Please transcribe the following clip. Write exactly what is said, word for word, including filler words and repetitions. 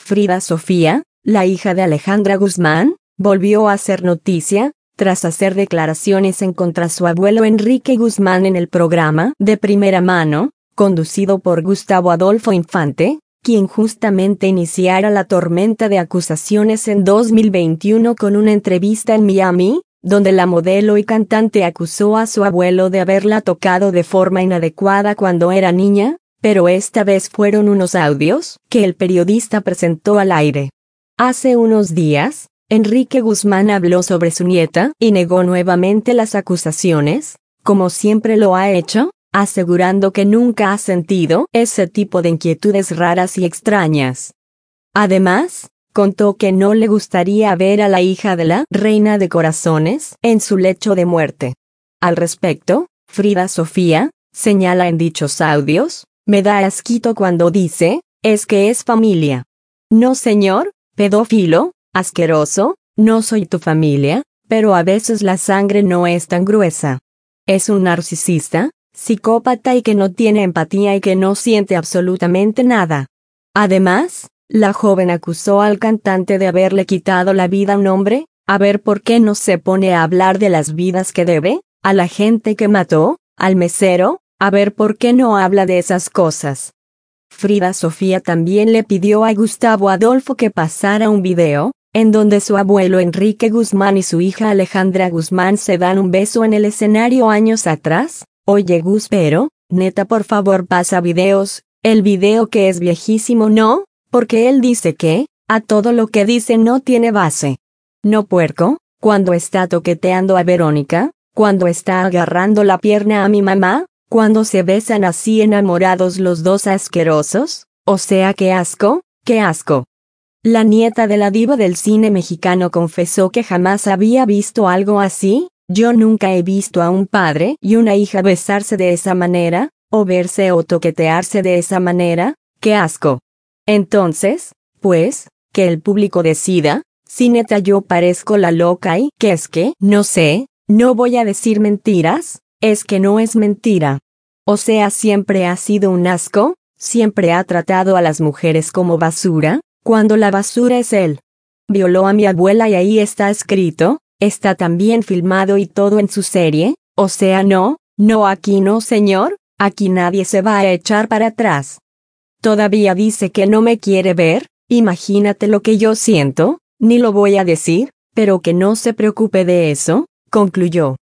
Frida Sofía, la hija de Alejandra Guzmán, volvió a hacer noticia, tras hacer declaraciones en contra de su abuelo Enrique Guzmán en el programa De Primera Mano, conducido por Gustavo Adolfo Infante, quien justamente iniciara la tormenta de acusaciones en dos mil veintiuno con una entrevista en Miami, donde la modelo y cantante acusó a su abuelo de haberla tocado de forma inadecuada cuando era niña, pero esta vez fueron unos audios que el periodista presentó al aire. Hace unos días, Enrique Guzmán habló sobre su nieta y negó nuevamente las acusaciones, como siempre lo ha hecho, asegurando que nunca ha sentido ese tipo de inquietudes raras y extrañas. Además, contó que no le gustaría ver a la hija de la reina de corazones en su lecho de muerte. Al respecto, Frida Sofía señala en dichos audios: "Me da asquito cuando dice, es que es familia. No señor, pedófilo, asqueroso, no soy tu familia, pero a veces la sangre no es tan gruesa. Es un narcisista, psicópata y que no tiene empatía y que no siente absolutamente nada". Además, la joven acusó al cantante de haberle quitado la vida a un hombre. A ver por qué no se pone a hablar de las vidas que debe, a la gente que mató, al mesero, a ver por qué no habla de esas cosas. Frida Sofía también le pidió a Gustavo Adolfo que pasara un video, en donde su abuelo Enrique Guzmán y su hija Alejandra Guzmán se dan un beso en el escenario años atrás. Oye Gus, pero, neta, por favor pasa videos, el video que es viejísimo no, porque él dice que, a todo lo que dice no tiene base. No puerco, cuando está toqueteando a Verónica, cuando está agarrando la pierna a mi mamá, cuando se besan así enamorados los dos asquerosos, o sea qué asco, qué asco. La nieta de la diva del cine mexicano confesó que jamás había visto algo así. Yo nunca he visto a un padre y una hija besarse de esa manera, o verse o toquetearse de esa manera, qué asco. Entonces, pues, que el público decida, si neta yo parezco la loca y que es que, no sé, no voy a decir mentiras, es que no es mentira. O sea, siempre ha sido un asco, siempre ha tratado a las mujeres como basura, cuando la basura es él. Violó a mi abuela y ahí está escrito, está también filmado y todo en su serie, o sea no, no aquí no señor, aquí nadie se va a echar para atrás. Todavía dice que no me quiere ver, imagínate lo que yo siento, ni lo voy a decir, pero que no se preocupe de eso, concluyó.